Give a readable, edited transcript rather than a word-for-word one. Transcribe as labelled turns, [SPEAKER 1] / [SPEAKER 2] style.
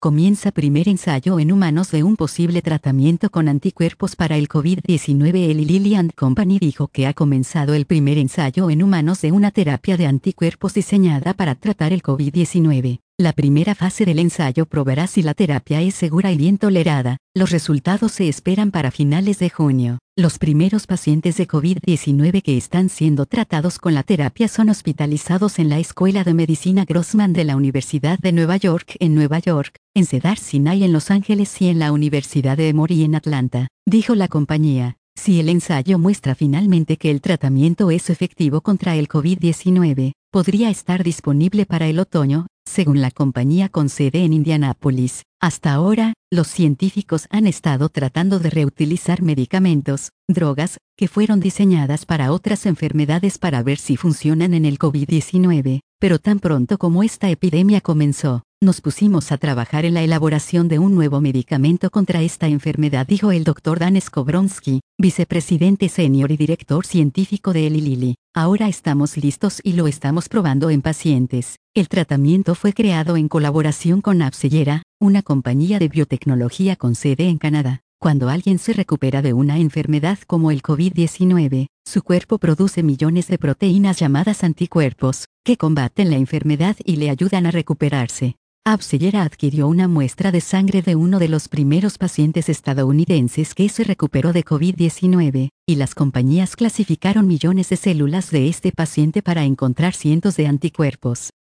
[SPEAKER 1] Comienza primer ensayo en humanos de un posible tratamiento con anticuerpos para el COVID-19. Eli Lilly and Company dijo que ha comenzado el primer ensayo en humanos de una terapia de anticuerpos diseñada para tratar el COVID-19. La primera fase del ensayo probará si la terapia es segura y bien tolerada. Los resultados se esperan para finales de junio. Los primeros pacientes de COVID-19 que están siendo tratados con la terapia son hospitalizados en la Escuela de Medicina Grossman de la Universidad de Nueva York en Nueva York, en Cedar Sinai en Los Ángeles y en la Universidad de Emory en Atlanta, dijo la compañía. Si el ensayo muestra finalmente que el tratamiento es efectivo contra el COVID-19, podría estar disponible para el otoño, según la compañía con sede en Indianápolis. Hasta ahora, los científicos han estado tratando de reutilizar medicamentos, drogas, que fueron diseñadas para otras enfermedades para ver si funcionan en el COVID-19, pero tan pronto como esta epidemia comenzó, nos pusimos a trabajar en la elaboración de un nuevo medicamento contra esta enfermedad, dijo el Dr. Dan Skobronsky, vicepresidente senior y director científico de Eli Lilly. Ahora estamos listos y lo estamos probando en pacientes. El tratamiento fue creado en colaboración con AbCellera, una compañía de biotecnología con sede en Canadá. Cuando alguien se recupera de una enfermedad como el COVID-19, su cuerpo produce millones de proteínas llamadas anticuerpos, que combaten la enfermedad y le ayudan a recuperarse. AbCellera adquirió una muestra de sangre de uno de los primeros pacientes estadounidenses que se recuperó de COVID-19, y las compañías clasificaron millones de células de este paciente para encontrar cientos de anticuerpos.